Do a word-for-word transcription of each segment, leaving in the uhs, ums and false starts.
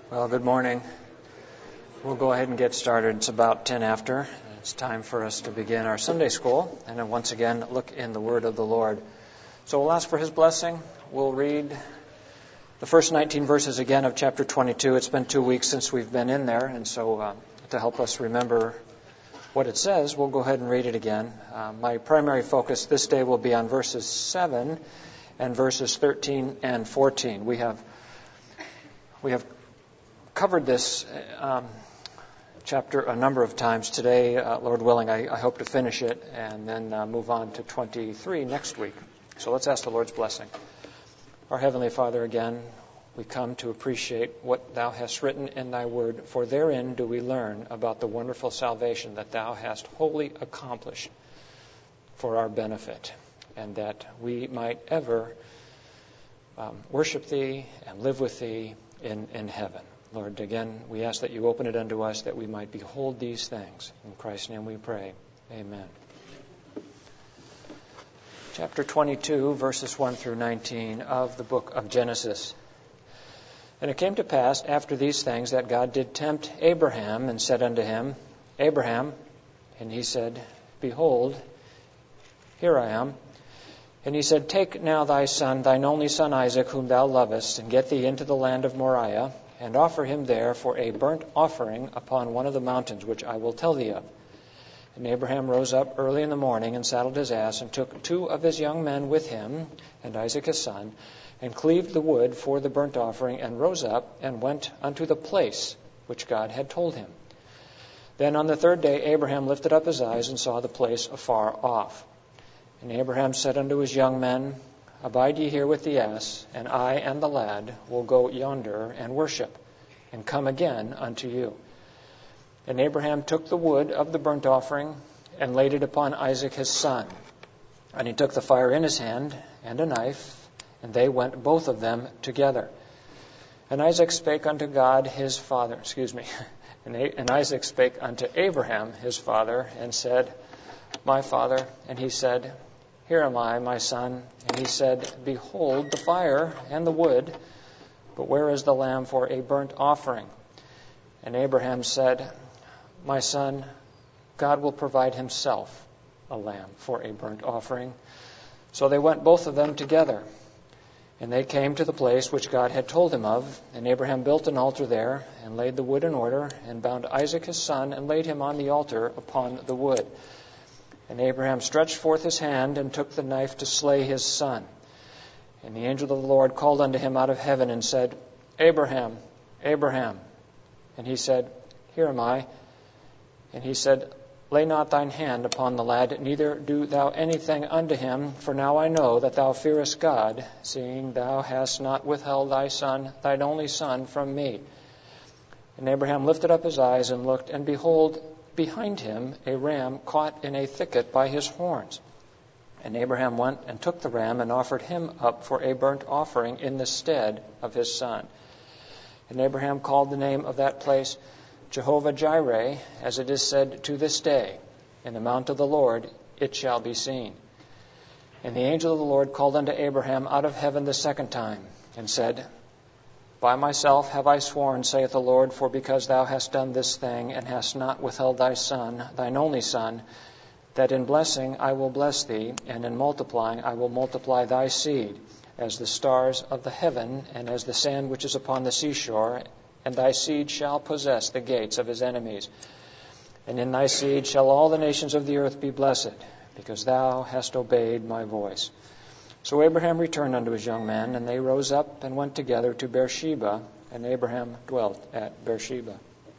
Well, good morning. We'll go ahead and get started. It's about ten after. It's time for us to begin our Sunday school and then once again look in the Word of the Lord. So we'll ask for His blessing. We'll read the first nineteen verses again of chapter twenty-two. It's been two weeks since we've been in there, and so uh, to help us remember what it says, we'll go ahead and read it again. Uh, my primary focus this day will be on verses seven and verses thirteen and fourteen. We have we have covered this um, chapter a number of times. Today, uh, Lord willing, I, I hope to finish it and then uh, move on to twenty-three next week. So let's ask the Lord's blessing. Our Heavenly Father, again, we come to appreciate what Thou hast written in Thy Word, for therein do we learn about the wonderful salvation that Thou hast wholly accomplished for our benefit, and that we might ever um, worship Thee and live with Thee in, in heaven. Lord, again, we ask that You open it unto us that we might behold these things. In Christ's name we pray. Amen. Chapter twenty-two, verses one through nineteen of the book of Genesis. And it came to pass after these things that God did tempt Abraham and said unto him, Abraham, and he said, Behold, here I am. And he said, Take now thy son, thine only son Isaac, whom thou lovest, and get thee into the land of Moriah, and offer him there for a burnt offering upon one of the mountains which I will tell thee of. And Abraham rose up early in the morning, and saddled his ass, and took two of his young men with him, and Isaac his son, and cleaved the wood for the burnt offering, and rose up, and went unto the place which God had told him. Then on the third day Abraham lifted up his eyes, and saw the place afar off. And Abraham said unto his young men, Abide ye here with the ass, and I and the lad will go yonder and worship, and come again unto you. And Abraham took the wood of the burnt offering, and laid it upon Isaac his son. And he took the fire in his hand, and a knife, and they went both of them together. And Isaac spake unto God his father, excuse me, and, and Isaac spake unto Abraham his father, and said, My father. And he said, Here am I, my son. And he said, Behold the fire and the wood, but where is the lamb for a burnt offering? And Abraham said, My son, God will provide himself a lamb for a burnt offering. So they went both of them together. And they came to the place which God had told him of. And Abraham built an altar there, and laid the wood in order, and bound Isaac his son, and laid him on the altar upon the wood. And Abraham stretched forth his hand, and took the knife to slay his son. And the angel of the Lord called unto him out of heaven, and said, Abraham, Abraham. And he said, Here am I. And he said, Lay not thine hand upon the lad, neither do thou anything unto him, for now I know that thou fearest God, seeing thou hast not withheld thy son, thine only son, from me. And Abraham lifted up his eyes and looked, and behold, behind him a ram caught in a thicket by his horns. And Abraham went and took the ram, and offered him up for a burnt offering in the stead of his son. And Abraham called the name of that place Jehovah-Jireh, as it is said to this day, In the mount of the Lord it shall be seen. And the angel of the Lord called unto Abraham out of heaven the second time, and said, By myself have I sworn, saith the Lord, for because thou hast done this thing, and hast not withheld thy son, thine only son, that in blessing I will bless thee, and in multiplying I will multiply thy seed, as the stars of the heaven, and as the sand which is upon the seashore, and thy seed shall possess the gates of his enemies. And in thy seed shall all the nations of the earth be blessed, because thou hast obeyed my voice. So Abraham returned unto his young men, and they rose up and went together to Beersheba, and Abraham dwelt at Beersheba.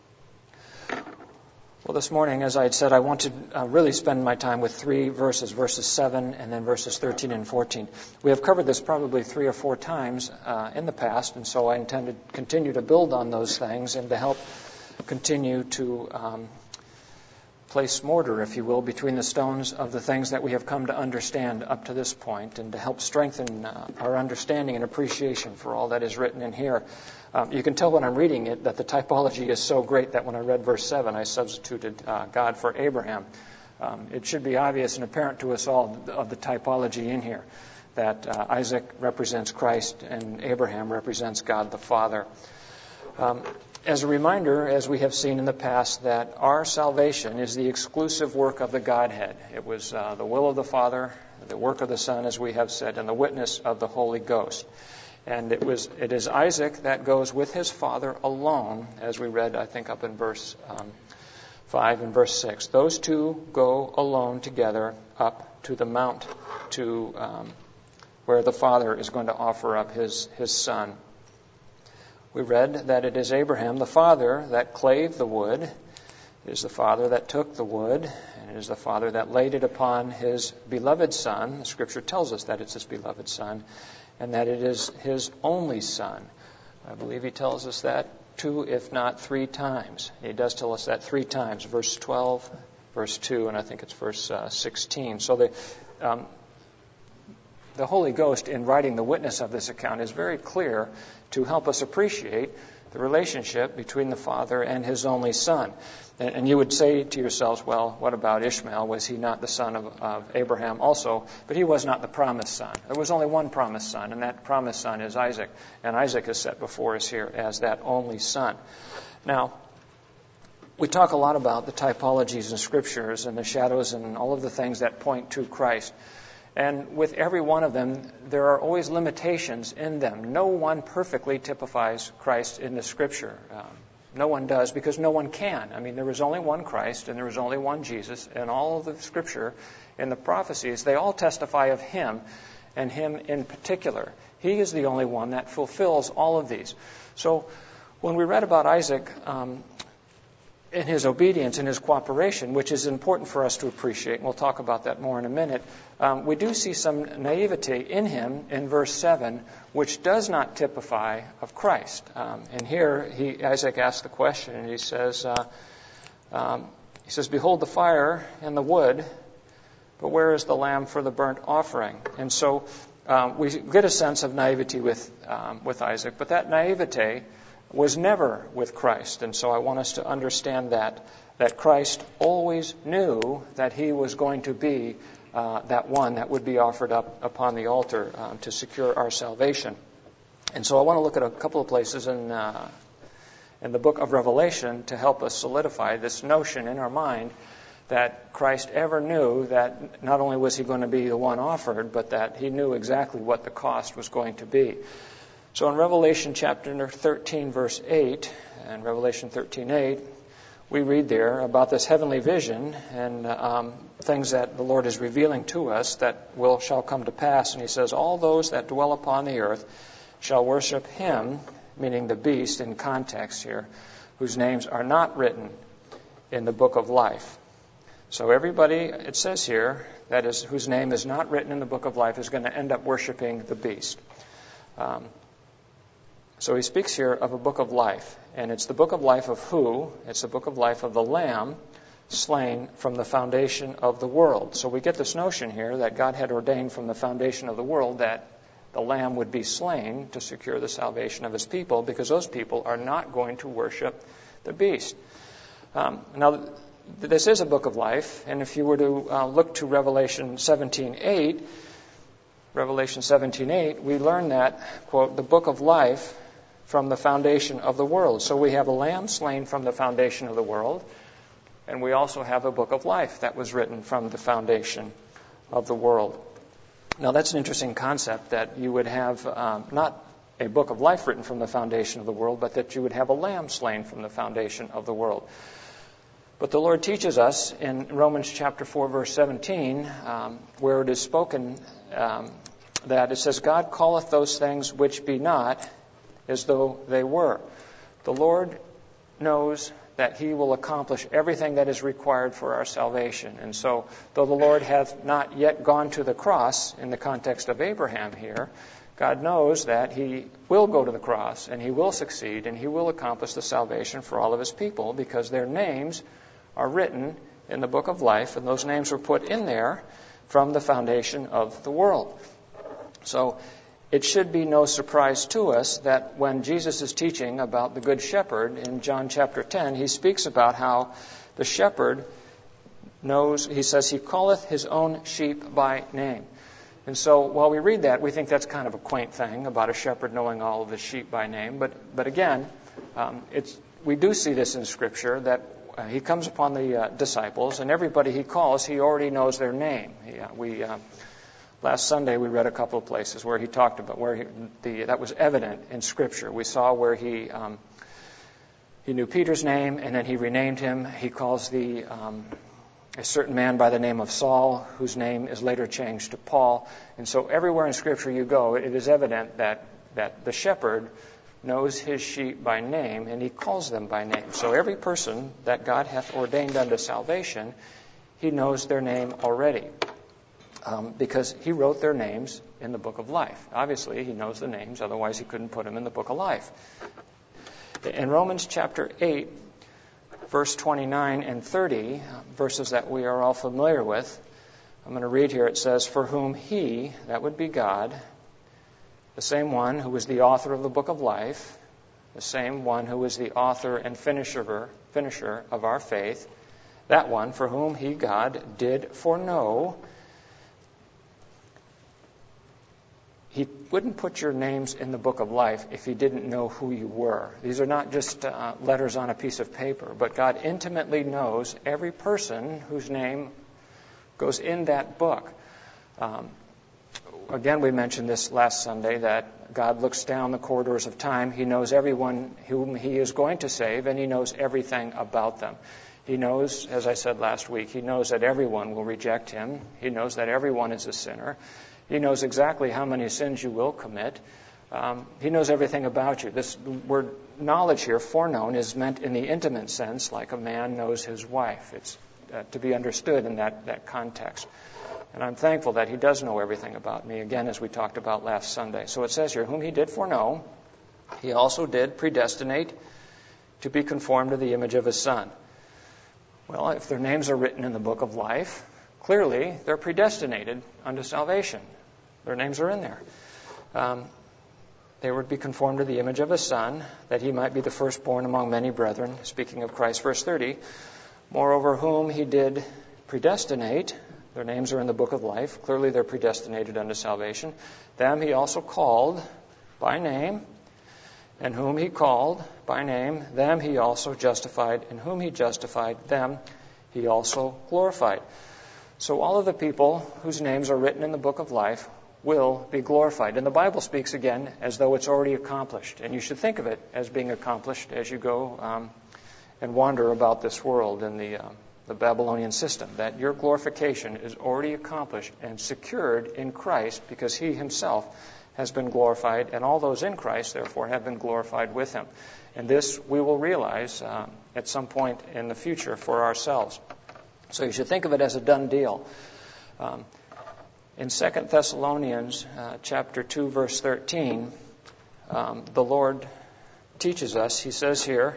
Well, this morning, as I had said, I want to uh, really spend my time with three verses, verses seven and then verses thirteen and fourteen. We have covered this probably three or four times uh, in the past, and so I intend to continue to build on those things and to help continue to um, place mortar, if you will, between the stones of the things that we have come to understand up to this point, and to help strengthen uh, our understanding and appreciation for all that is written in here. Um, you can tell when I'm reading it that the typology is so great that when I read verse seven, I substituted uh, God for Abraham. Um, it should be obvious and apparent to us all of the typology in here, that uh, Isaac represents Christ and Abraham represents God the Father. Um, as a reminder, as we have seen in the past, that our salvation is the exclusive work of the Godhead. It was uh, the will of the Father, the work of the Son, as we have said, and the witness of the Holy Ghost. And it was it is Isaac that goes with his father alone, as we read, I think, up in verse um, five and verse six. Those two go alone together up to the mount to um, where the father is going to offer up his, his son. We read that it is Abraham, the father, that clave the wood. It is the father that took the wood, and it is the father that laid it upon his beloved son. The Scripture tells us that it's his beloved son, and that it is his only son. I believe he tells us that two, if not three times. He does tell us that three times, verse twelve, verse two, and I think it's verse uh, sixteen. So the, um, the Holy Ghost, in writing the witness of this account, is very clear to help us appreciate the relationship between the Father and his only Son. And, and you would say to yourselves, well, what about Ishmael? Was he not the son of, of Abraham also? But he was not the promised son. There was only one promised son, and that promised son is Isaac. And Isaac is set before us here as that only son. Now, we talk a lot about the typologies in Scriptures and the shadows and all of the things that point to Christ. And with every one of them, there are always limitations in them. No one perfectly typifies Christ in the Scripture. Um, no one does, because no one can. I mean, there was only one Christ, and there was only one Jesus, and all of the Scripture and the prophecies, they all testify of Him, and Him in particular. He is the only one that fulfills all of these. So when we read about Isaac, um, in his obedience and his cooperation, which is important for us to appreciate, and we'll talk about that more in a minute, um, we do see some naivety in him in verse seven, which does not typify of Christ. Um, and here, he, Isaac asks the question, and he says, uh, um, he says, "Behold the fire and the wood, but where is the lamb for the burnt offering?" And so um, we get a sense of naivety with um, with Isaac, but that naivete was never with Christ. And so I want us to understand that, that Christ always knew that he was going to be uh, that one that would be offered up upon the altar um, to secure our salvation. And so I want to look at a couple of places in, uh, in the book of Revelation to help us solidify this notion in our mind that Christ ever knew that not only was he going to be the one offered, but that he knew exactly what the cost was going to be. So in Revelation chapter thirteen, verse eight, and Revelation thirteen eight, we read there about this heavenly vision and um, things that the Lord is revealing to us that will shall come to pass. And he says, "All those that dwell upon the earth shall worship him," meaning the beast in context here, "whose names are not written in the book of life." So everybody, it says here, that is, whose name is not written in the book of life is going to end up worshiping the beast. Um, So he speaks here of a book of life. And it's the book of life of who? It's the book of life of the Lamb slain from the foundation of the world. So we get this notion here that God had ordained from the foundation of the world that the Lamb would be slain to secure the salvation of his people, because those people are not going to worship the beast. Um, now, this is a book of life. And if you were to uh, look to Revelation seventeen eight, Revelation seventeen eight, we learn that, quote, "the book of life from the foundation of the world." So we have a lamb slain from the foundation of the world, and we also have a book of life that was written from the foundation of the world. Now that's an interesting concept, that you would have um, not a book of life written from the foundation of the world, but that you would have a lamb slain from the foundation of the world. But the Lord teaches us in Romans chapter four, verse seventeen, um, where it is spoken um, that it says, "God calleth those things which be not as though they were." The Lord knows that he will accomplish everything that is required for our salvation. And so, though the Lord hath not yet gone to the cross in the context of Abraham here, God knows that he will go to the cross, and he will succeed, and he will accomplish the salvation for all of his people, because their names are written in the book of life, and those names were put in there from the foundation of the world. So it should be no surprise to us that when Jesus is teaching about the Good Shepherd in John chapter ten, he speaks about how the shepherd knows, he says, he calleth his own sheep by name. And so while we read that, we think that's kind of a quaint thing about a shepherd knowing all of his sheep by name. But, but again, Um, it's, we do see this in Scripture, that uh, he comes upon the uh, disciples, and everybody he calls, he already knows their name. He, uh, we uh, last Sunday we read a couple of places where he talked about where he, the that was evident in Scripture. We saw where he um, he knew Peter's name, and then he renamed him. He calls the um, a certain man by the name of Saul, whose name is later changed to Paul. And so everywhere in Scripture you go, it is evident that that the shepherd knows his sheep by name, and he calls them by name. So every person that God hath ordained unto salvation, he knows their name already, um, because he wrote their names in the book of life. Obviously, he knows the names, otherwise he couldn't put them in the book of life. In Romans chapter eight, verse twenty-nine and thirty, verses that we are all familiar with, I'm going to read here. It says, "For whom he," that would be God, the same one who was the author of the book of life, the same one who is the author and finisher, finisher of our faith, that one for whom he, God, did foreknow. He wouldn't put your names in the book of life if he didn't know who you were. These are not just uh, letters on a piece of paper, but God intimately knows every person whose name goes in that book. Um, Again, we mentioned this last Sunday, that God looks down the corridors of time. He knows everyone whom he is going to save, and he knows everything about them. He knows, as I said last week, he knows that everyone will reject him. He knows that everyone is a sinner. He knows exactly how many sins you will commit. Um, he knows everything about you. This word knowledge here, foreknown, is meant in the intimate sense, like a man knows his wife. It's uh, to be understood in that, that context. And I'm thankful that he does know everything about me, again, as we talked about last Sunday. So it says here, whom he did foreknow, he also did predestinate to be conformed to the image of his Son. Well, if their names are written in the book of life, clearly they're predestinated unto salvation. Their names are in there. Um, they would be conformed to the image of his Son, that he might be the firstborn among many brethren. Speaking of Christ, verse thirty, moreover, whom he did predestinate, their names are in the book of life. Clearly, they're predestinated unto salvation. Them he also called by name, and whom he called by name, them he also justified, and whom he justified, them he also glorified. So all of the people whose names are written in the book of life will be glorified. And the Bible speaks again as though it's already accomplished. And you should think of it as being accomplished as you go um, and wander about this world in the... Uh, the Babylonian system, that your glorification is already accomplished and secured in Christ, because he himself has been glorified, and all those in Christ, therefore, have been glorified with him. And this we will realize uh, at some point in the future for ourselves. So you should think of it as a done deal. Um, in Second Thessalonians uh, chapter two, verse thirteen, um, the Lord teaches us, he says here,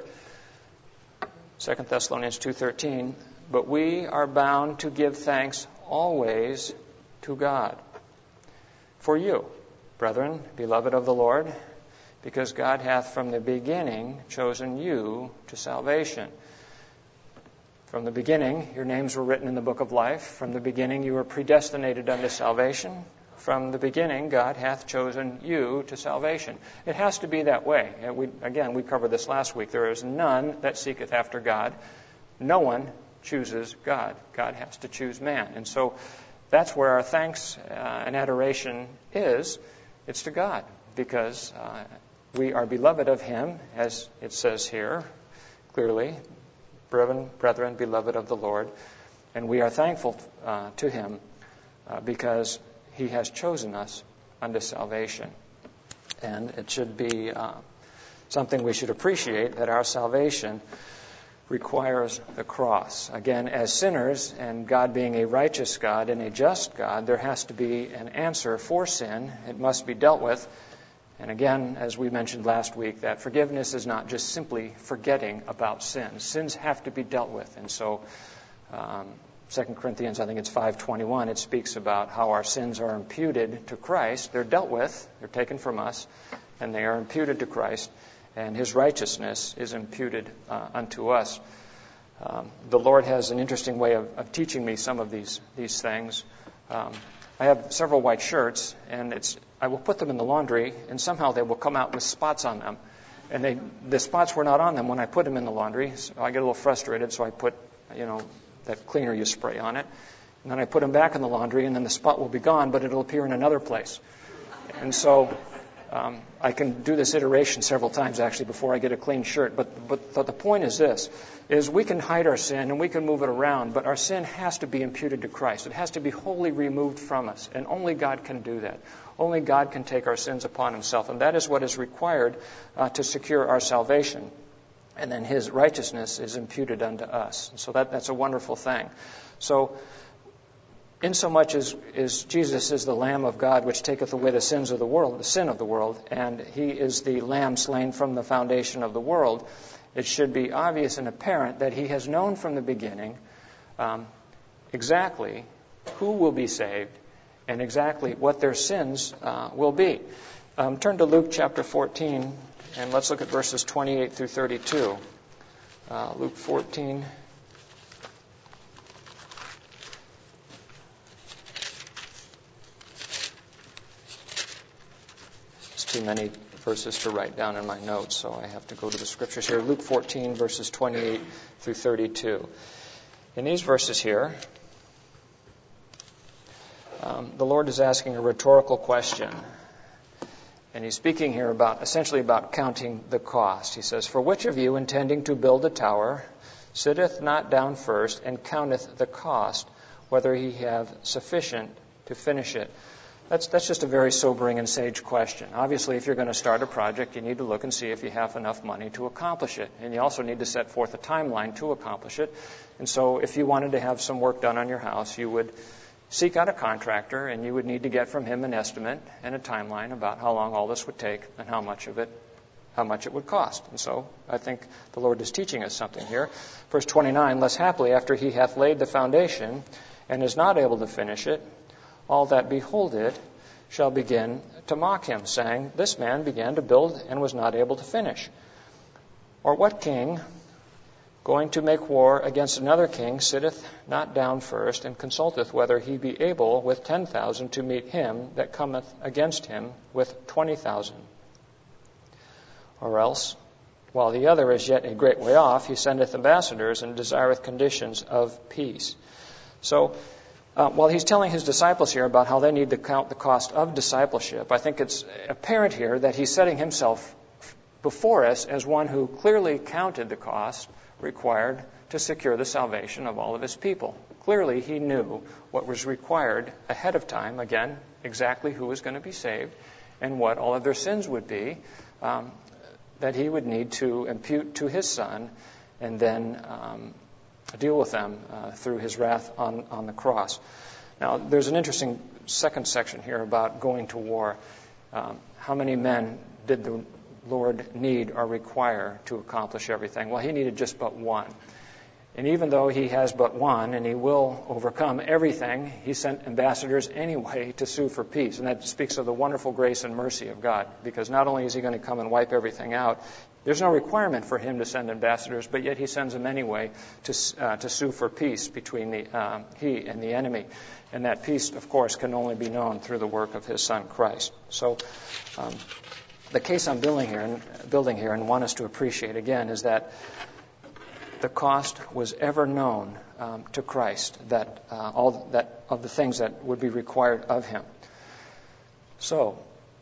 Second Thessalonians two thirteen, but we are bound to give thanks always to God for you, brethren, beloved of the Lord, because God hath from the beginning chosen you to salvation. From the beginning, your names were written in the book of life. From the beginning, you were predestinated unto salvation. From the beginning, God hath chosen you to salvation. It has to be that way. We, again, we covered this last week. There is none that seeketh after God. No one chooses God. God has to choose man. And so that's where our thanks uh, and adoration is. It's to God, because uh, we are beloved of him, as it says here clearly, brethren, brethren, beloved of the Lord. And we are thankful uh, to him uh, because he has chosen us unto salvation. And it should be uh, something we should appreciate, that our salvation requires the cross. Again, as sinners, and God being a righteous God and a just God, there has to be an answer for sin. It must be dealt with. And again, as we mentioned last week, that forgiveness is not just simply forgetting about sins. Sins have to be dealt with. And so um, Second Corinthians, I think it's five twenty-one, it speaks about how our sins are imputed to Christ. They're dealt with, they're taken from us, and they are imputed to Christ, and his righteousness is imputed uh, unto us. Um, the Lord has an interesting way of, of teaching me some of these these things. Um, I have several white shirts, and it's I will put them in the laundry, and somehow they will come out with spots on them. and they the spots were not on them when I put them in the laundry. So I get a little frustrated, so I put, you know, that cleaner you spray on it. And then I put them back in the laundry, and then the spot will be gone, but it'll appear in another place. And so um, I can do this iteration several times, actually, before I get a clean shirt. But, but but the point is this, is we can hide our sin, and we can move it around, but our sin has to be imputed to Christ. It has to be wholly removed from us, and only God can do that. Only God can take our sins upon himself, and that is what is required uh, to secure our salvation. And then his righteousness is imputed unto us. So that, that's a wonderful thing. So, insomuch as, as Jesus is the Lamb of God which taketh away the sins of the world, the sin of the world, and he is the Lamb slain from the foundation of the world, it should be obvious and apparent that he has known from the beginning um, exactly who will be saved and exactly what their sins uh, will be. Um, turn to Luke chapter fourteen, and let's look at verses twenty-eight through thirty-two. Uh, Luke fourteen. Too many verses to write down in my notes, so I have to go to the scriptures here. Luke fourteen, verses twenty-eight through thirty-two. In these verses here, um, the Lord is asking a rhetorical question. And he's speaking here about, essentially about counting the cost. He says, "For which of you, intending to build a tower, sitteth not down first, and counteth the cost, whether he have sufficient to finish it?" That's that's just a very sobering and sage question. Obviously, if you're going to start a project, you need to look and see if you have enough money to accomplish it. And you also need to set forth a timeline to accomplish it. And so if you wanted to have some work done on your house, you would seek out a contractor, and you would need to get from him an estimate and a timeline about how long all this would take and how much of it, how much it would cost. And so I think the Lord is teaching us something here. Verse twenty-nine, "Less happily, after he hath laid the foundation and is not able to finish it, all that behold it shall begin to mock him, saying, This man began to build and was not able to finish. Or what king, going to make war against another king, sitteth not down first, and consulteth whether he be able with ten thousand to meet him that cometh against him with twenty thousand? Or else, while the other is yet a great way off, he sendeth ambassadors and desireth conditions of peace." So, Uh, while he's telling his disciples here about how they need to count the cost of discipleship, I think it's apparent here that he's setting himself before us as one who clearly counted the cost required to secure the salvation of all of his people. Clearly, he knew what was required ahead of time, again, exactly who was going to be saved and what all of their sins would be, um, that he would need to impute to his Son and then um, deal with them uh, through his wrath on, on the cross. Now, there's an interesting second section here about going to war. Um, how many men did the Lord need or require to accomplish everything? Well, he needed just but one. And even though he has but one and he will overcome everything, he sent ambassadors anyway to sue for peace. And that speaks of the wonderful grace and mercy of God, because not only is he going to come and wipe everything out, there's no requirement for him to send ambassadors, but yet he sends them anyway to uh, to sue for peace between the um, he and the enemy. And that peace, of course, can only be known through the work of his Son, Christ. So um, the case I'm building here, and, building here and want us to appreciate, again, is that the cost was ever known um, to Christ, that uh, all that of the things that would be required of him. So,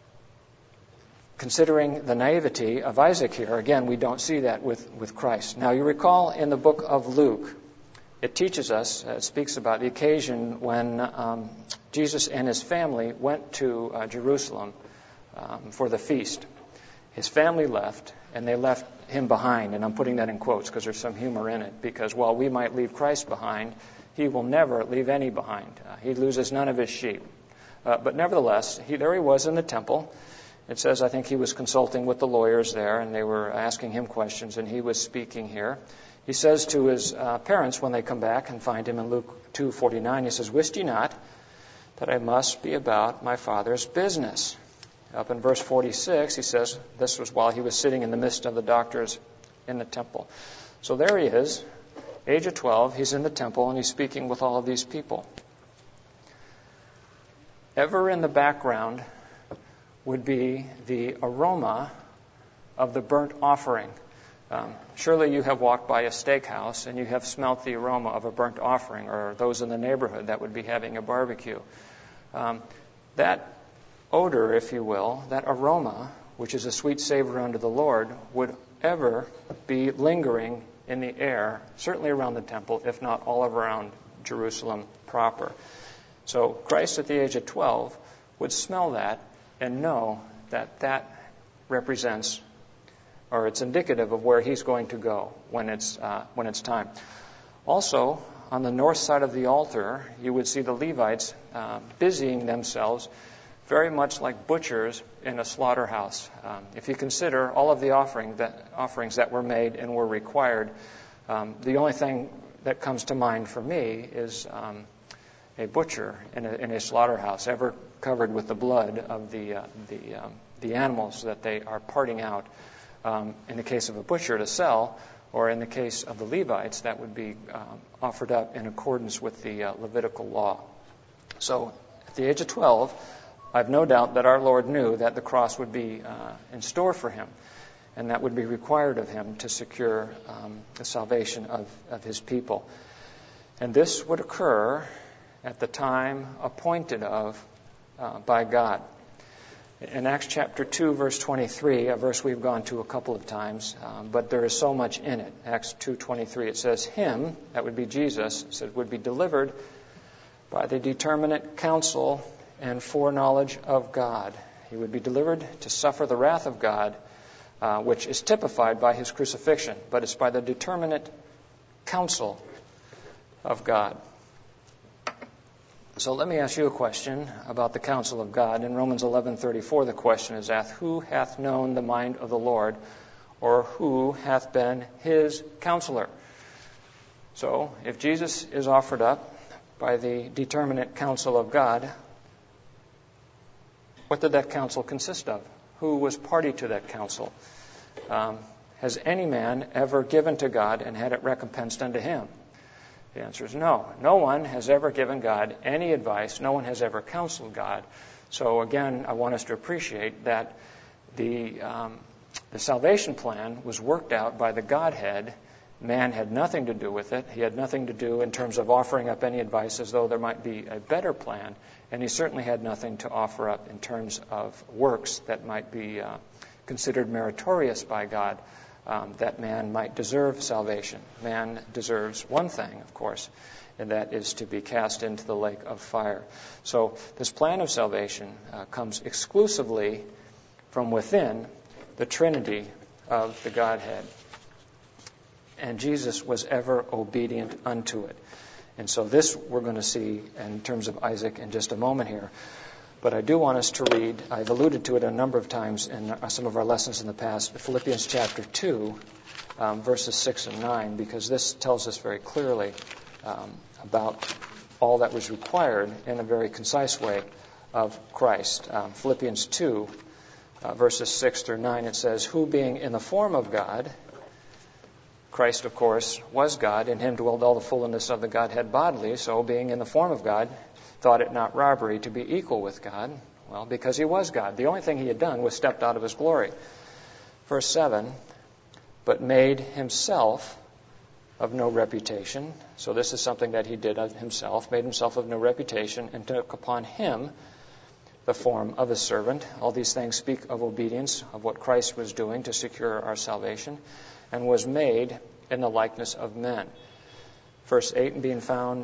considering the naivety of Isaac here, again, we don't see that with, with Christ. Now, you recall in the book of Luke, it teaches us, uh, it speaks about the occasion when um, Jesus and his family went to uh, Jerusalem um, for the feast. His family left, and they left him behind. And I'm putting that in quotes because there's some humor in it. Because while we might leave Christ behind, he will never leave any behind. Uh, he loses none of his sheep. Uh, but nevertheless, he, there he was in the temple. It says, I think he was consulting with the lawyers there, and they were asking him questions, and he was speaking here. He says to his uh, parents when they come back and find him in Luke two forty-nine, he says, Wist ye not that I must be about my Father's business? Up in verse forty-six, he says, this was while he was sitting in the midst of the doctors in the temple. So there he is, age of twelve, he's in the temple, and he's speaking with all of these people. Ever in the background would be the aroma of the burnt offering. Um, surely you have walked by a steakhouse and you have smelt the aroma of a burnt offering, or those in the neighborhood that would be having a barbecue. Um, that odor, if you will, that aroma, which is a sweet savor unto the Lord, would ever be lingering in the air, certainly around the temple, if not all around Jerusalem proper. So Christ at the age of twelve would smell that and know that that represents, or it's indicative of where he's going to go when it's uh, when it's time. Also, on the north side of the altar, you would see the Levites uh, busying themselves very much like butchers in a slaughterhouse. Um, if you consider all of the offering that, offerings that were made and were required, um, the only thing that comes to mind for me is um, a butcher in a, in a slaughterhouse, ever covered with the blood of the uh, the um, the animals that they are parting out. Um, in the case of a butcher to sell, or in the case of the Levites, that would be um, offered up in accordance with the uh, Levitical law. So, at the age of twelve, I've no doubt that our Lord knew that the cross would be uh, in store for him, and that would be required of him to secure um, the salvation of, of his people. And this would occur at the time appointed of uh, by God. In Acts chapter two, verse twenty-three, a verse we've gone to a couple of times, um, but there is so much in it. Acts two twenty-three, it says, him, that would be Jesus, said, would be delivered by the determinate counsel and foreknowledge of God. He would be delivered to suffer the wrath of God, uh, which is typified by his crucifixion, but it's by the determinate counsel of God. So let me ask you a question about the counsel of God. In Romans eleven thirty-four, the question is asked, who hath known the mind of the Lord, or who hath been his counselor? So, if Jesus is offered up by the determinate counsel of God, what did that counsel consist of? Who was party to that counsel? Um, has any man ever given to God and had it recompensed unto him? The answer is no. No one has ever given God any advice. No one has ever counseled God. So again, I want us to appreciate that the um, the salvation plan was worked out by the Godhead. Man had nothing to do with it. He had nothing to do in terms of offering up any advice as though there might be a better plan. And he certainly had nothing to offer up in terms of works that might be uh, considered meritorious by God, um, that man might deserve salvation. Man deserves one thing, of course, and that is to be cast into the lake of fire. So this plan of salvation uh, comes exclusively from within the Trinity of the Godhead. And Jesus was ever obedient unto it. And so this we're going to see in terms of Isaac in just a moment here. But I do want us to read, I've alluded to it a number of times in some of our lessons in the past, Philippians chapter two, um, verses six and nine, because this tells us very clearly um, about all that was required in a very concise way of Christ. Um, Philippians two, uh, verses six through nine, it says, who being in the form of God, Christ, of course, was God. In him dwelled all the fullness of the Godhead bodily. So, being in the form of God, thought it not robbery to be equal with God. Well, because he was God. The only thing he had done was stepped out of his glory. Verse seven, but made himself of no reputation. So this is something that he did of himself. Made himself of no reputation and took upon him the form of a servant. All these things speak of obedience, of what Christ was doing to secure our salvation, and was made in the likeness of men. Verse eight, and being found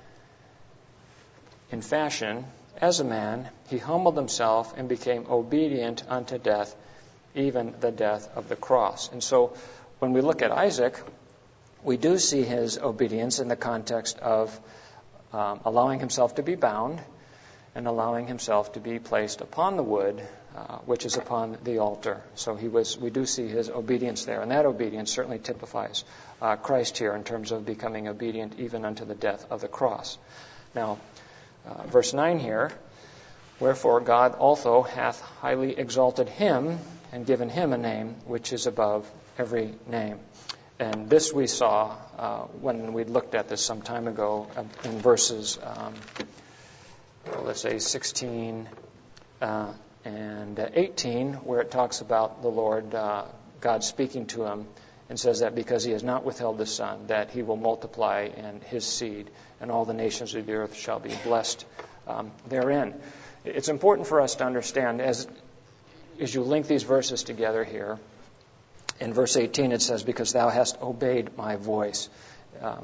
in fashion as a man, he humbled himself and became obedient unto death, even the death of the cross. And so when we look at Isaac, we do see his obedience in the context of um, allowing himself to be bound and allowing himself to be placed upon the wood, uh, which is upon the altar. So he was. We do see his obedience there, and that obedience certainly typifies uh, Christ here in terms of becoming obedient even unto the death of the cross. Now, uh, verse nine here, wherefore God also hath highly exalted him and given him a name which is above every name. And this we saw uh, when we looked at this some time ago uh, in verses, um, well, let's say, sixteen uh, and eighteen, where it talks about the Lord, uh, God speaking to him, and says that because he has not withheld the Son, that he will multiply and his seed, and all the nations of the earth shall be blessed um, therein. It's important for us to understand, as, as you link these verses together here, in verse eighteen it says, because thou hast obeyed my voice. Um,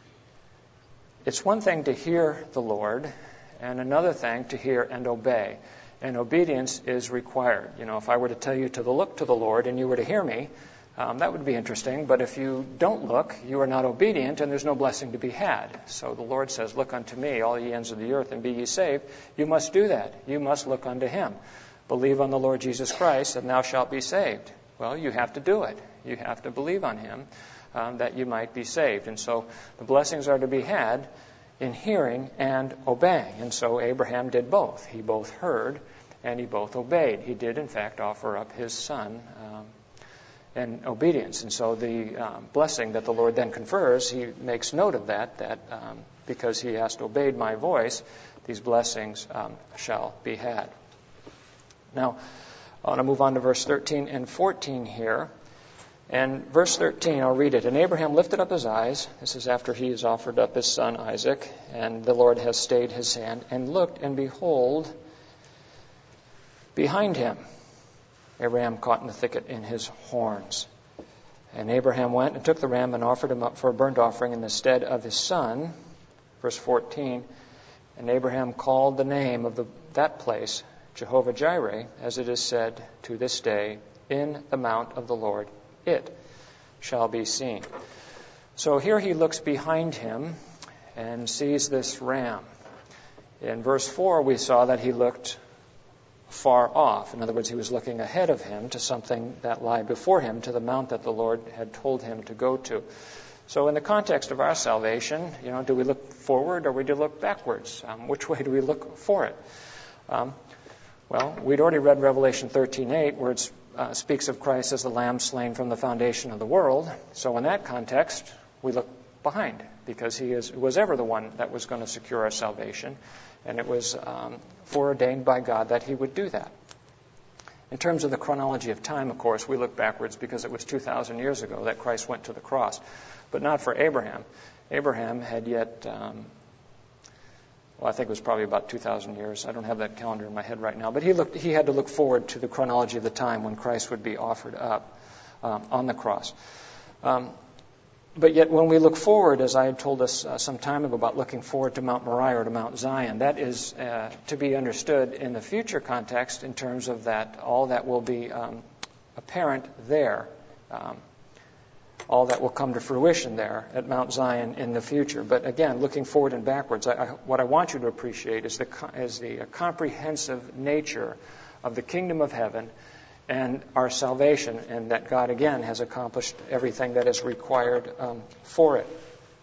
it's one thing to hear the Lord, and another thing to hear and obey. And obedience is required. You know, if I were to tell you to look to the Lord and you were to hear me, um, that would be interesting. But if you don't look, you are not obedient, and there's no blessing to be had. So the Lord says, look unto me, all ye ends of the earth, and be ye saved. You must do that. You must look unto him. Believe on the Lord Jesus Christ, and thou shalt be saved. Well, you have to do it. You have to believe on him um, that you might be saved. And so the blessings are to be had in hearing and obeying. And so Abraham did both. He both heard and he both obeyed. He did, in fact, offer up his son um, in obedience. And so the um, blessing that the Lord then confers, he makes note of that, that um, because he has obeyed my voice, these blessings um, shall be had. Now, I want to move on to verse thirteen and fourteen here. And verse thirteen, I'll read it. And Abraham lifted up his eyes. This is after he has offered up his son Isaac, and the Lord has stayed his hand, and looked, and behold, behind him, a ram caught in the thicket in his horns. And Abraham went and took the ram and offered him up for a burnt offering in the stead of his son. Verse fourteen, and Abraham called the name of the, that place Jehovah-Jireh, as it is said to this day, in the mount of the Lord it shall be seen. So here he looks behind him and sees this ram. In verse four, we saw that he looked far off. In other words, he was looking ahead of him to something that lay before him, to the mount that the Lord had told him to go to. So in the context of our salvation, you know, do we look forward or do we look backwards? Um, which way do we look for it? Um, well, we'd already read Revelation thirteen eight, where it uh, speaks of Christ as the Lamb slain from the foundation of the world. So in that context, we look behind, because he is was ever the one that was going to secure our salvation, and it was um, foreordained by God that he would do that. In terms of the chronology of time, of course, we look backwards because it was two thousand years ago that Christ went to the cross, but not for Abraham. Abraham had yet, um, well, I think it was probably about two thousand years. I don't have that calendar in my head right now, but he looked. He had to look forward to the chronology of the time when Christ would be offered up um, on the cross. Um, But yet when we look forward, as I had told us uh, some time ago about looking forward to Mount Moriah or to Mount Zion, that is uh, to be understood in the future context in terms of that all that will be um, apparent there, um, all that will come to fruition there at Mount Zion in the future. But again, looking forward and backwards, I, I, what I want you to appreciate is the, is the uh, comprehensive nature of the kingdom of heaven and our salvation, and that God, again, has accomplished everything that is required um, for it.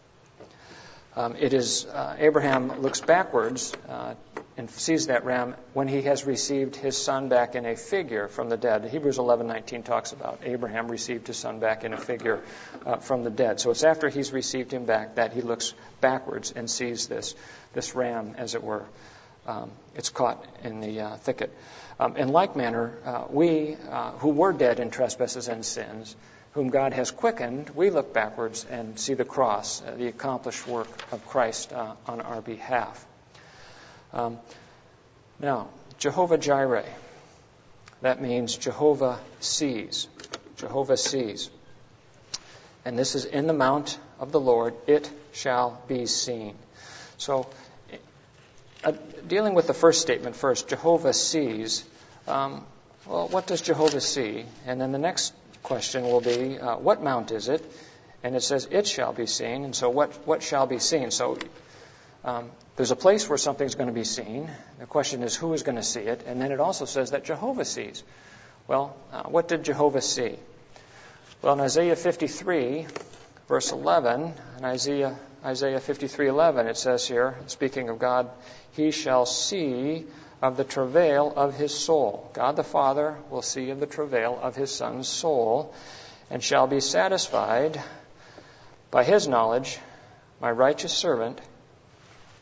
Um, it is, uh, Abraham looks backwards uh, and sees that ram when he has received his son back in a figure from the dead. Hebrews eleven nineteen talks about Abraham received his son back in a figure uh, from the dead. So it's after he's received him back that he looks backwards and sees this, this ram, as it were. Um, it's caught in the uh, thicket. Um, in like manner, uh, we uh, who were dead in trespasses and sins, whom God has quickened, we look backwards and see the cross, uh, the accomplished work of Christ uh, on our behalf. Um, now, Jehovah-Jireh, that means Jehovah sees. Jehovah sees. And this is in the mount of the Lord, it shall be seen. So, Uh, dealing with the first statement first, Jehovah sees. Um, well, what does Jehovah see? And then the next question will be, uh, what mount is it? And it says, it shall be seen. And so what, what shall be seen? So um, there's a place where something's going to be seen. The question is, who is going to see it? And then it also says that Jehovah sees. Well, uh, what did Jehovah see? Well, in Isaiah fifty-three, verse eleven, and Isaiah Isaiah fifty-three eleven, it says here, speaking of God, he shall see of the travail of his soul. God the Father will see of the travail of his Son's soul, and shall be satisfied by his knowledge. My righteous servant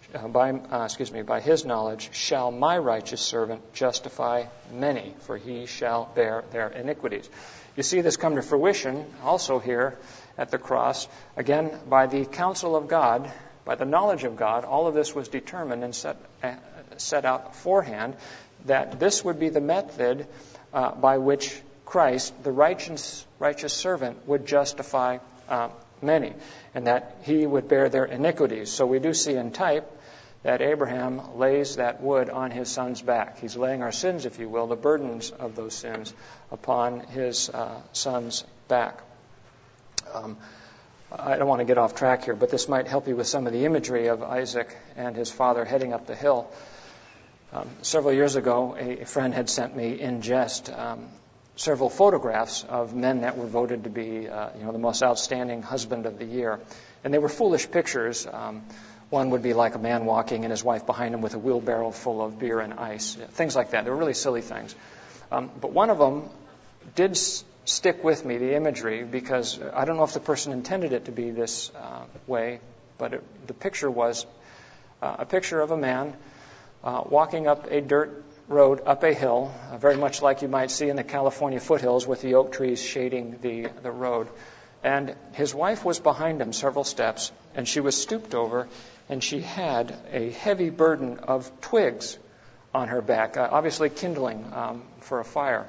uh, by uh, excuse me, by his knowledge shall my righteous servant justify many, for he shall bear their iniquities. You see this come to fruition also here at the cross. Again, by the counsel of God, by the knowledge of God, all of this was determined and set, uh, set out beforehand, that this would be the method uh, by which Christ, the righteous, righteous servant, would justify uh, many, and that he would bear their iniquities. So we do see in type that Abraham lays that wood on his son's back. He's laying our sins, if you will, the burdens of those sins upon his uh, son's back. Um, I don't want to get off track here, but this might help you with some of the imagery of Isaac and his father heading up the hill. Um, several years ago, a friend had sent me in jest um, several photographs of men that were voted to be, uh, you know, the most outstanding husband of the year, and they were foolish pictures. Um, one would be like a man walking and his wife behind him with a wheelbarrow full of beer and ice, things like that. They were really silly things. Um, but one of them did s- stick with me, the imagery, because I don't know if the person intended it to be this uh, way, but it, the picture was uh, a picture of a man uh, walking up a dirt road, up a hill, uh, very much like you might see in the California foothills with the oak trees shading the, the road. And his wife was behind him several steps, and she was stooped over, and she had a heavy burden of twigs on her back, uh, obviously kindling um, for a fire.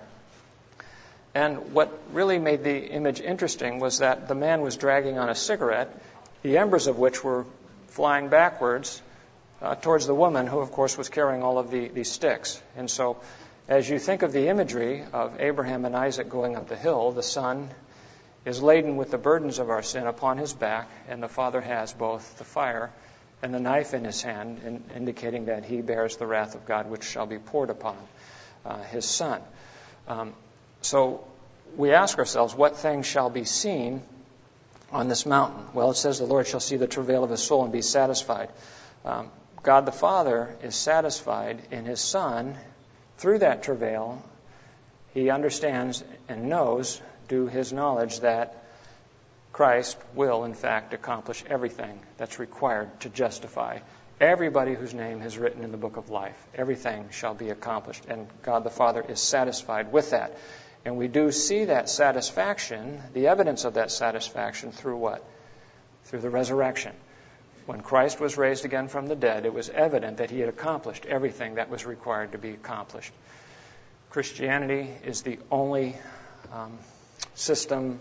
And what really made the image interesting was that the man was dragging on a cigarette, the embers of which were flying backwards uh, towards the woman, who, of course, was carrying all of the, the sticks. And so as you think of the imagery of Abraham and Isaac going up the hill, the son is laden with the burdens of our sin upon his back, and the father has both the fire and the knife in his hand, in, indicating that he bears the wrath of God, which shall be poured upon uh, his son. Um, so we ask ourselves, what things shall be seen on this mountain? Well, it says the Lord shall see the travail of his soul and be satisfied. Um, God the Father is satisfied in his Son. Through that travail, he understands and knows, due his knowledge, that Christ will, in fact, accomplish everything that's required to justify everybody whose name is written in the book of life. Everything shall be accomplished, and God the Father is satisfied with that. And we do see that satisfaction, the evidence of that satisfaction, through what? Through the resurrection. When Christ was raised again from the dead, it was evident that he had accomplished everything that was required to be accomplished. Christianity is the only um, system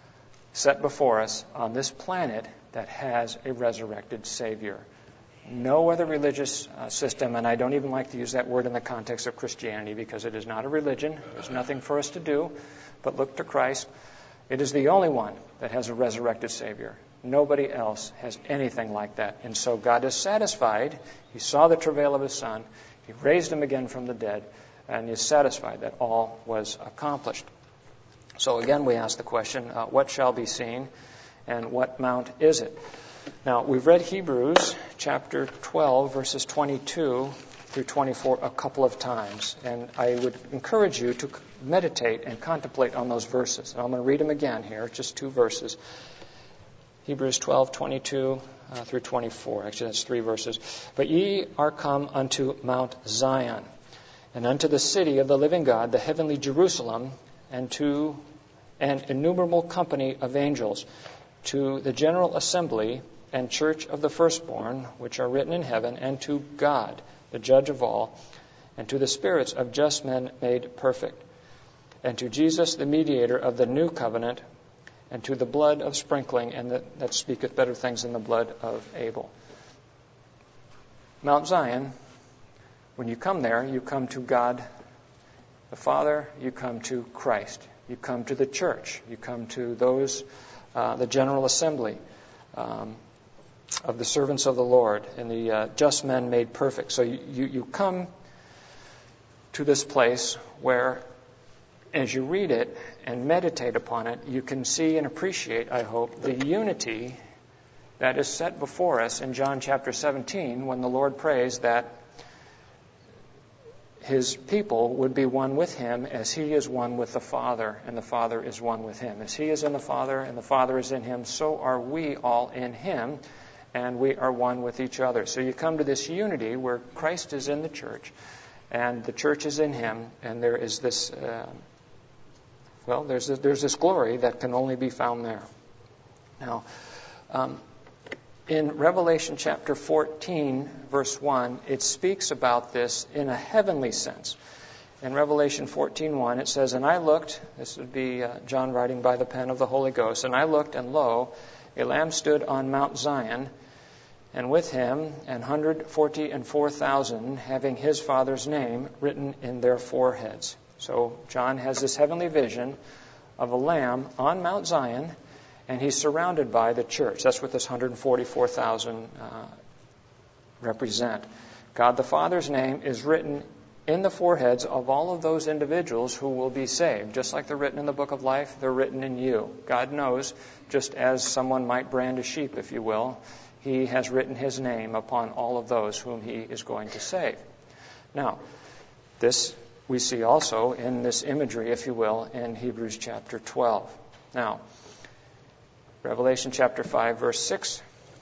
set before us on this planet that has a resurrected Savior. No other religious uh, system, and I don't even like to use that word in the context of Christianity because it is not a religion. There's nothing for us to do but look to Christ. It is the only one that has a resurrected Savior. Nobody else has anything like that. And so God is satisfied. He saw the travail of his Son. He raised him again from the dead, and is satisfied that all was accomplished. So again, we ask the question, uh, what shall be seen, and what mount is it? Now, we've read Hebrews chapter twelve, verses twenty-two through twenty-four a couple of times, and I would encourage you to meditate and contemplate on those verses. And I'm going to read them again here, just two verses. Hebrews twelve, twenty-two uh, through twenty-four. Actually, that's three verses. But ye are come unto Mount Zion, and unto the city of the living God, the heavenly Jerusalem, and to an innumerable company of angels, to the general assembly and church of the firstborn, which are written in heaven, and to God, the judge of all, and to the spirits of just men made perfect, and to Jesus, the mediator of the new covenant, and to the blood of sprinkling, and that, that speaketh better things than the blood of Abel. Mount Zion, when you come there, you come to God the Father, you come to Christ, you come to the church, you come to those, uh, the general assembly um, of the servants of the Lord, and the uh, just men made perfect. So you, you, you come to this place where, as you read it and meditate upon it, you can see and appreciate, I hope, the unity that is set before us in John chapter seventeen, when the Lord prays that his people would be one with him as he is one with the Father, and the Father is one with him. As he is in the Father and the Father is in him, so are we all in him. and we are one with each other. So you come to this unity where Christ is in the church, and the church is in him, and there is this, uh, well, there's this, there's this glory that can only be found there. Now, um, in Revelation chapter fourteen, verse one, it speaks about this in a heavenly sense. In Revelation fourteen one, it says, "And I looked," this would be uh, John writing by the pen of the Holy Ghost, "and I looked, and lo, a Lamb stood on Mount Zion, and with him an hundred forty and four thousand, having his Father's name written in their foreheads." So John has this heavenly vision of a Lamb on Mount Zion, and he's surrounded by the church. That's what this one hundred forty-four thousand uh, represent. God the Father's name is written in the foreheads of all of those individuals who will be saved. Just like they're written in the book of life, they're written in you. God knows, just as someone might brand a sheep, if you will, he has written his name upon all of those whom he is going to save. Now, this we see also in this imagery, if you will, in Hebrews chapter twelve. Now, Revelation chapter five, verse six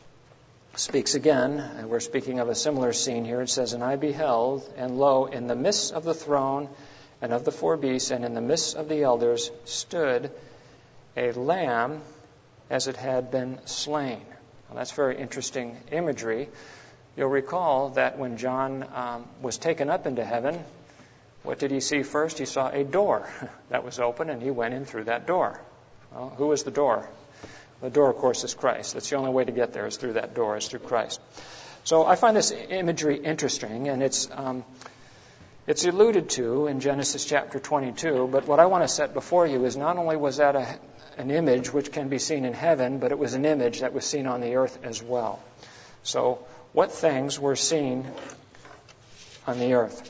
speaks again, and we're speaking of a similar scene here. It says, "And I beheld, and lo, in the midst of the throne and of the four beasts, and in the midst of the elders, stood a lamb as it had been slain." Now, that's very interesting imagery. You'll recall that when John um, was taken up into heaven, what did he see first? He saw a door that was open, and he went in through that door. Well, who is the door? The door, of course, is Christ. That's the only way to get there, is through that door, is through Christ. So I find this imagery interesting, and it's um, it's alluded to in Genesis chapter twenty-two, but what I want to set before you is not only was that a, an image which can be seen in heaven, but it was an image that was seen on the earth as well. So what things were seen on the earth?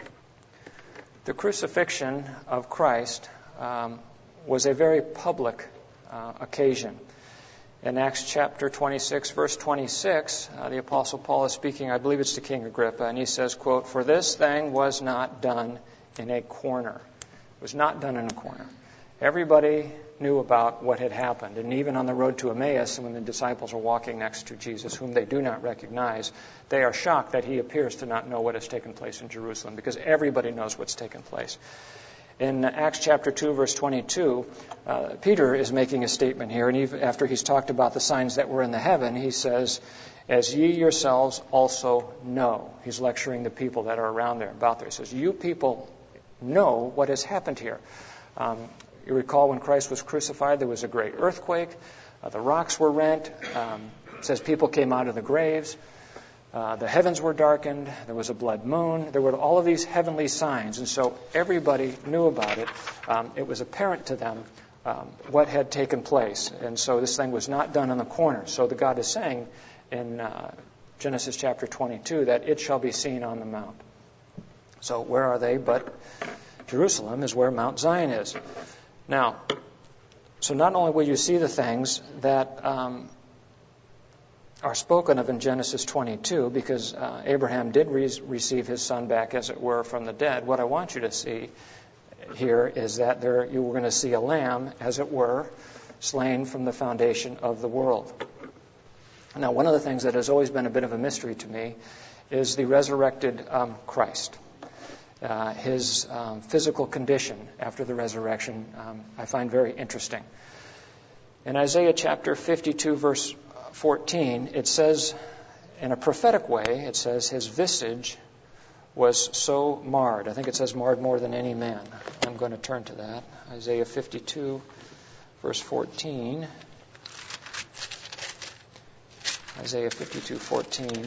The crucifixion of Christ um, was a very public uh, occasion. In Acts chapter twenty-six, verse twenty-six, uh, the Apostle Paul is speaking, I believe it's to King Agrippa, and he says, quote, "For this thing was not done in a corner." It was not done in a corner. Everybody knew about what had happened. And even on the road to Emmaus, when the disciples are walking next to Jesus, whom they do not recognize, they are shocked that he appears to not know what has taken place in Jerusalem, because everybody knows what's taken place. In Acts chapter two, verse twenty-two, uh, Peter is making a statement here, and even after he's talked about the signs that were in the heaven, he says, "As ye yourselves also know." He's lecturing the people that are around there, about there. He says, "You people know what has happened here." Um, you recall when Christ was crucified, there was a great earthquake. Uh, the rocks were rent. Um, it says people came out of the graves. Uh, the heavens were darkened. There was a blood moon. There were all of these heavenly signs. And so everybody knew about it. Um, it was apparent to them um, what had taken place. And so this thing was not done in the corner. So the God is saying in uh, Genesis chapter twenty-two that it shall be seen on the mount. So where are they? But Jerusalem is where Mount Zion is. Now, so not only will you see the things that Um, are spoken of in Genesis twenty-two, because uh, Abraham did re- receive his son back, as it were, from the dead. What I want you to see here is that there you were going to see a lamb, as it were, slain from the foundation of the world. Now, one of the things that has always been a bit of a mystery to me is the resurrected um, Christ. Uh, his um, physical condition after the resurrection um, I find very interesting. In Isaiah chapter fifty-two, verse fourteen, it says, in a prophetic way, it says, his visage was so marred. I think it says marred more than any man. I'm going to turn to that. Isaiah fifty-two, verse fourteen. Isaiah fifty-two, fourteen.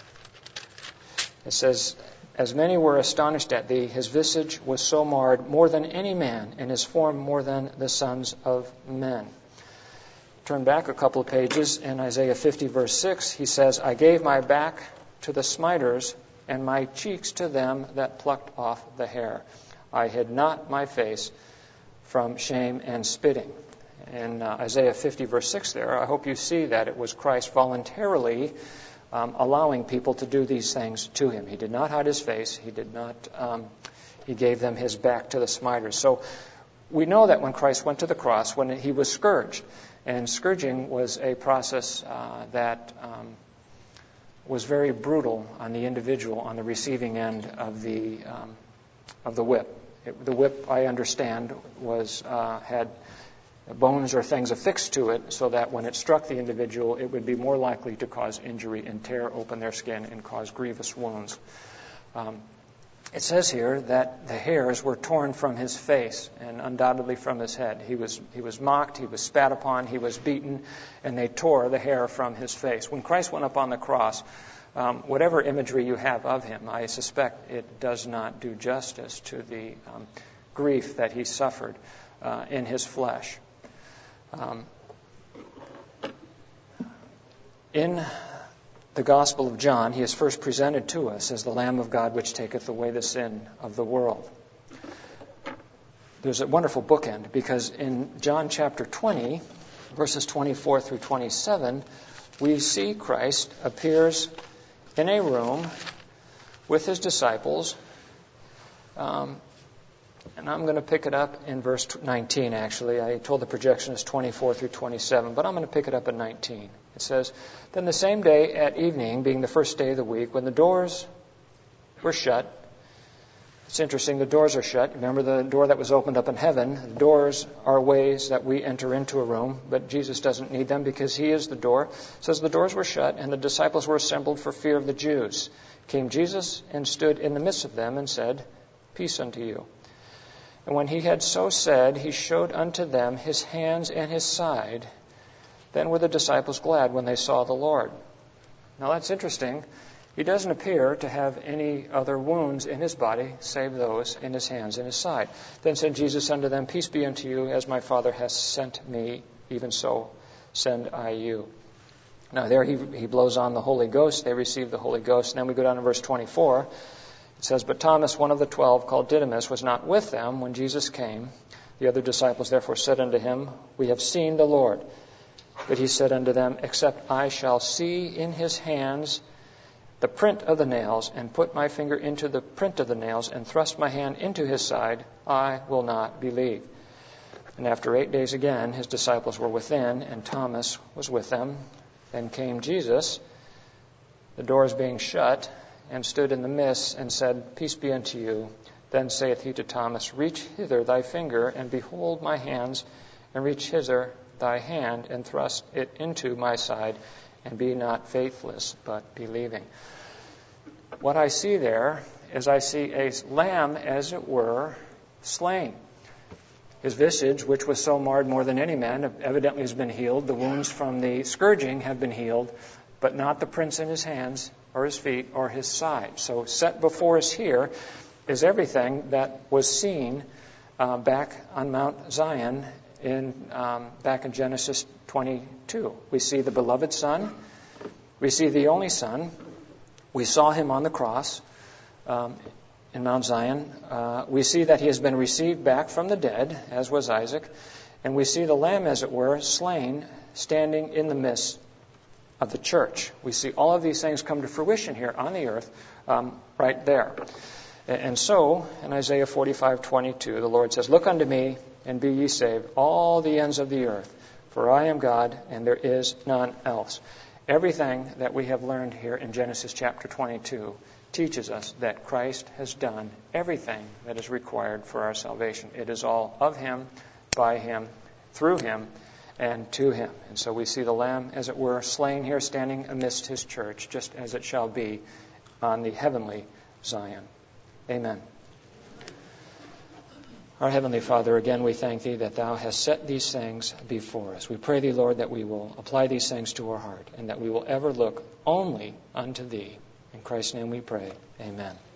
It says, "As many were astonished at thee, his visage was so marred more than any man, and his form more than the sons of men." Turn back a couple of pages. In Isaiah fifty, verse six, he says, "I gave my back to the smiters, and my cheeks to them that plucked off the hair. I hid not my face from shame and spitting." In uh, Isaiah fifty, verse six there, I hope you see that it was Christ voluntarily um, allowing people to do these things to him. He did not hide his face. He did not. Um, he gave them his back to the smiters. So we know that when Christ went to the cross, when he was scourged, And scourging was a process uh, that um, was very brutal on the individual on the receiving end of the um, of the whip. It, the whip, I understand, was uh, had bones or things affixed to it so that when it struck the individual, it would be more likely to cause injury and tear open their skin and cause grievous wounds. Um, It says here that the hairs were torn from his face and undoubtedly from his head. He was he was mocked, he was spat upon, he was beaten, and they tore the hair from his face. When Christ went up on the cross, um, whatever imagery you have of him, I suspect it does not do justice to the um, grief that he suffered uh, in his flesh. Um, in the Gospel of John, he is first presented to us as the Lamb of God which taketh away the sin of the world. There's a wonderful bookend because in John chapter twenty, verses twenty-four through twenty-seven, we see Christ appears in a room with his disciples. Um, and I'm going to pick it up in verse nineteen, actually. I told the projection is twenty-four through twenty-seven, but I'm going to pick it up at nineteen. It says, Then the same day at evening, being the first day of the week, when the doors were shut. It's interesting, the doors are shut. Remember the door that was opened up in heaven? The doors are ways that we enter into a room, but Jesus doesn't need them because he is the door. It says the doors were shut, and the disciples were assembled for fear of the Jews. Came Jesus and stood in the midst of them and said, Peace unto you. And when he had so said, he showed unto them his hands and his side. Then were the disciples glad when they saw the Lord. Now that's interesting. He doesn't appear to have any other wounds in his body, save those in his hands and his side. Then said Jesus unto them, Peace be unto you, as my Father hath sent me, even so send I you. Now there he, he blows on the Holy Ghost. They receive the Holy Ghost. And then we go down to verse twenty-four. It says, But Thomas, one of the twelve, called Didymus, was not with them when Jesus came. The other disciples therefore said unto him, We have seen the Lord. But he said unto them, Except I shall see in his hands the print of the nails, and put my finger into the print of the nails, and thrust my hand into his side, I will not believe. And after eight days again, his disciples were within, and Thomas was with them. Then came Jesus, the doors being shut, and stood in the midst, and said, Peace be unto you. Then saith he to Thomas, Reach hither thy finger, and behold my hands, and reach hither thy hand, and thrust it into my side, and be not faithless, but believing. What I see there is I see a lamb, as it were, slain. His visage, which was so marred more than any man, evidently has been healed. The wounds from the scourging have been healed, but not the prints in his hands or his feet or his side. So set before us here is everything that was seen uh, back on Mount Zion in um, back in Genesis twenty-two. We see the beloved Son. We see the only Son. We saw him on the cross um, in Mount Zion. Uh, we see that he has been received back from the dead, as was Isaac. And we see the Lamb, as it were, slain, standing in the midst of the church. We see all of these things come to fruition here on the earth, um, right there. And so, in Isaiah forty-five twenty-two, the Lord says, Look unto me, and be ye saved, all the ends of the earth, for I am God, and there is none else. Everything that we have learned here in Genesis chapter twenty-two teaches us that Christ has done everything that is required for our salvation. It is all of him, by him, through him, and to him. And so we see the Lamb, as it were, slain here, standing amidst his church, just as it shall be on the heavenly Zion. Amen. Our Heavenly Father, again we thank Thee that Thou hast set these things before us. We pray Thee, Lord, that we will apply these things to our heart and that we will ever look only unto Thee. In Christ's name we pray. Amen.